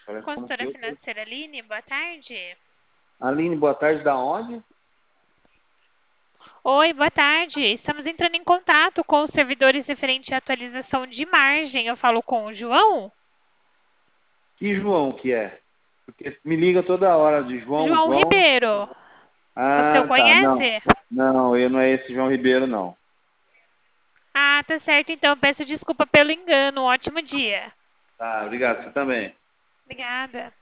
Parece como que Consultora eu tô. financeira Aline, boa tarde. Aline, boa tarde, da onde? Oi, boa tarde. Estamos entrando em contato com os servidores referente à atualização de margem. Eu falo com o João? Que João que é? Porque me liga toda hora de João, João João. Ribeiro. Você o Ah, tá. Não. conhece? Não, eu não é esse João Ribeiro, não. Ah, tá certo. Então, peço desculpa pelo engano. Um ótimo dia. Tá, obrigado. Você também. Obrigada.